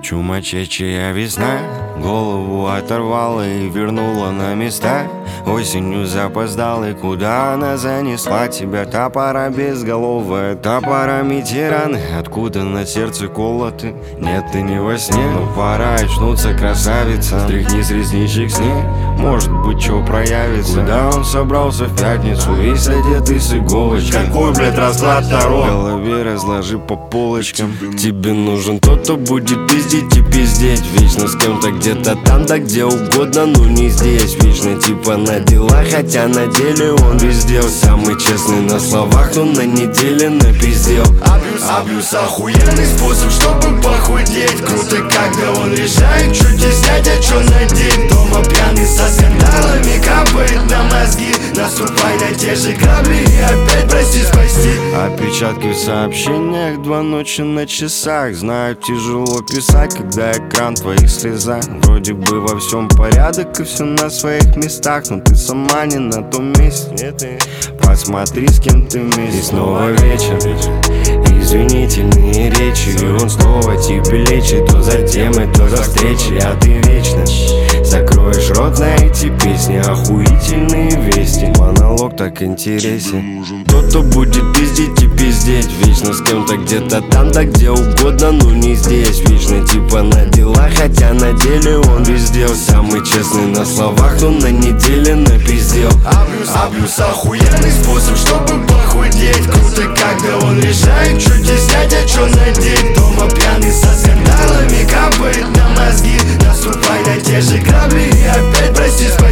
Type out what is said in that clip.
Чумачечая весна голову оторвала и вернула на места. Осенью запоздала, и куда она занесла тебя? Та пора безголовая, та пора тираны. Откуда на сердце колоты? Нет, ты не во сне, но пора очнуться, красавица. Стряхни с ресничек снег, может быть, что проявится. Куда он собрался в пятницу, весь одетый с иголочкой? Какой, блядь, расклад второй? В голове разложи по полочкам. Тебе нужен тот, кто будет пиздить и пиздеть. Вечно с кем-то где-то там, да где угодно, но не здесь. Вечно типа на дела, хотя на деле он везде. Самый честный на словах, но на неделе напиздел. Абьюз охуенный способ, чтобы похудеть. Круто, когда он решает, что тебе снять, а что надеть. Дома пьяный со скандалами, капает на мозги. Наступай на те же грабли и опять прости, спасти. Отпечатки в сообщениях, 2 ночи на часах. Знаю, тяжело писать, когда экран в твоих слезах. Вроде бы во всем порядок и все на своих местах, но ты сама не на том месте. Посмотри, с кем ты вместе. И снова вечер, извинительные речи, и он снова тебе лечит. То за темой, то за встречей, а ты вечно закроешь рот на эти песни. Охуительные вести, монолог так интересен. Тот, кто будет пиздить и пиздеть. Вечно с кем-то где-то там, да где угодно, но не здесь. Вечно типа на дела, хотя на деле он везде. Самый честный на словах, но на неделе напиздел. Абьюз охуенный способ, чтобы похудеть. Круто, когда он решает, что тебе снять, а что надеть. Дома пьяный со скандалами, капает на мозги. Наступай на те же грабли и опять прости, спасти.